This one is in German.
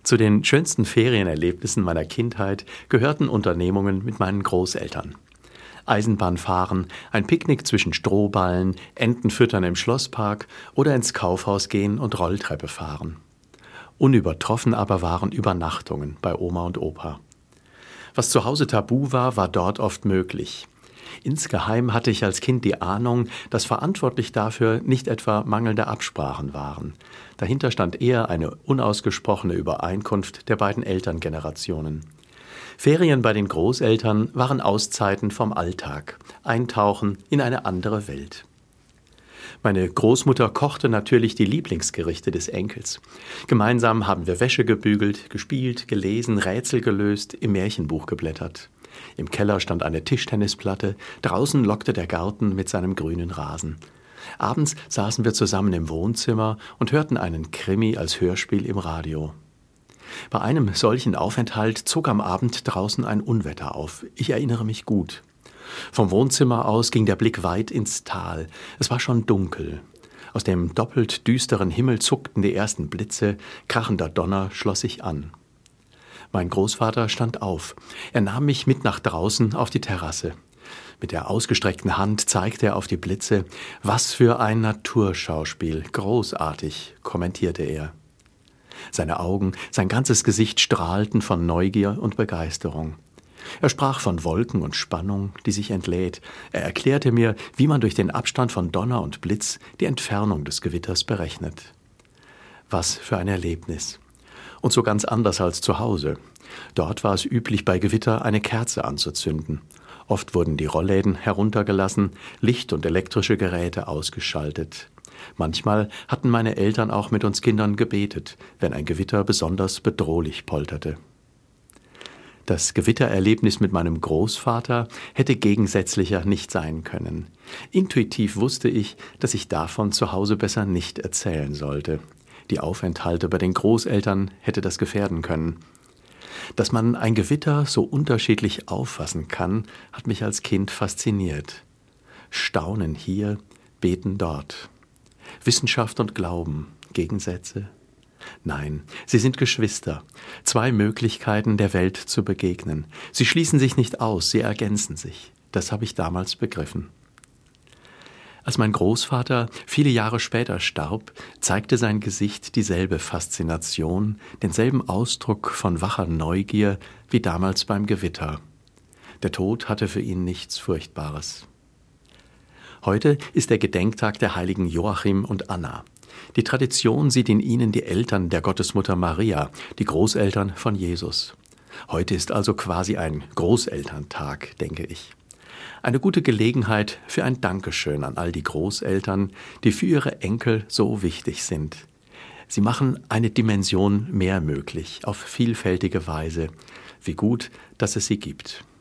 Zu den schönsten Ferienerlebnissen meiner Kindheit gehörten Unternehmungen mit meinen Großeltern. Eisenbahnfahren, ein Picknick zwischen Strohballen, Entenfüttern im Schlosspark oder ins Kaufhaus gehen und Rolltreppe fahren. Unübertroffen aber waren Übernachtungen bei Oma und Opa. Was zu Hause tabu war, war dort oft möglich. Insgeheim hatte ich als Kind die Ahnung, dass verantwortlich dafür nicht etwa mangelnde Absprachen waren. Dahinter stand eher eine unausgesprochene Übereinkunft der beiden Elterngenerationen. Ferien bei den Großeltern waren Auszeiten vom Alltag, Eintauchen in eine andere Welt. Meine Großmutter kochte natürlich die Lieblingsgerichte des Enkels. Gemeinsam haben wir Wäsche gebügelt, gespielt, gelesen, Rätsel gelöst, im Märchenbuch geblättert. Im Keller stand eine Tischtennisplatte, draußen lockte der Garten mit seinem grünen Rasen. Abends saßen wir zusammen im Wohnzimmer und hörten einen Krimi als Hörspiel im Radio. Bei einem solchen Aufenthalt zog am Abend draußen ein Unwetter auf. Ich erinnere mich gut. Vom Wohnzimmer aus ging der Blick weit ins Tal. Es war schon dunkel. Aus dem doppelt düsteren Himmel zuckten die ersten Blitze, krachender Donner schloss sich an. Mein Großvater stand auf. Er nahm mich mit nach draußen auf die Terrasse. Mit der ausgestreckten Hand zeigte er auf die Blitze. »Was für ein Naturschauspiel! Großartig«, kommentierte er. Seine Augen, sein ganzes Gesicht strahlten von Neugier und Begeisterung. Er sprach von Wolken und Spannung, die sich entlädt. Er erklärte mir, wie man durch den Abstand von Donner und Blitz die Entfernung des Gewitters berechnet. Was für ein Erlebnis! Und so ganz anders als zu Hause. Dort war es üblich, bei Gewitter eine Kerze anzuzünden. Oft wurden die Rollläden heruntergelassen, Licht und elektrische Geräte ausgeschaltet. Manchmal hatten meine Eltern auch mit uns Kindern gebetet, wenn ein Gewitter besonders bedrohlich polterte. Das Gewittererlebnis mit meinem Großvater hätte gegensätzlicher nicht sein können. Intuitiv wusste ich, dass ich davon zu Hause besser nicht erzählen sollte. Die Aufenthalte bei den Großeltern hätte das gefährden können. Dass man ein Gewitter so unterschiedlich auffassen kann, hat mich als Kind fasziniert. Staunen hier, beten dort. Wissenschaft und Glauben, Gegensätze? Nein, sie sind Geschwister. Zwei Möglichkeiten, der Welt zu begegnen. Sie schließen sich nicht aus, sie ergänzen sich. Das habe ich damals begriffen. Als mein Großvater viele Jahre später starb, zeigte sein Gesicht dieselbe Faszination, denselben Ausdruck von wacher Neugier wie damals beim Gewitter. Der Tod hatte für ihn nichts Furchtbares. Heute ist der Gedenktag der Heiligen Joachim und Anna. Die Tradition sieht in ihnen die Eltern der Gottesmutter Maria, die Großeltern von Jesus. Heute ist also quasi ein Großelterntag, denke ich. Eine gute Gelegenheit für ein Dankeschön an all die Großeltern, die für ihre Enkel so wichtig sind. Sie machen eine Dimension mehr möglich, auf vielfältige Weise. Wie gut, dass es sie gibt.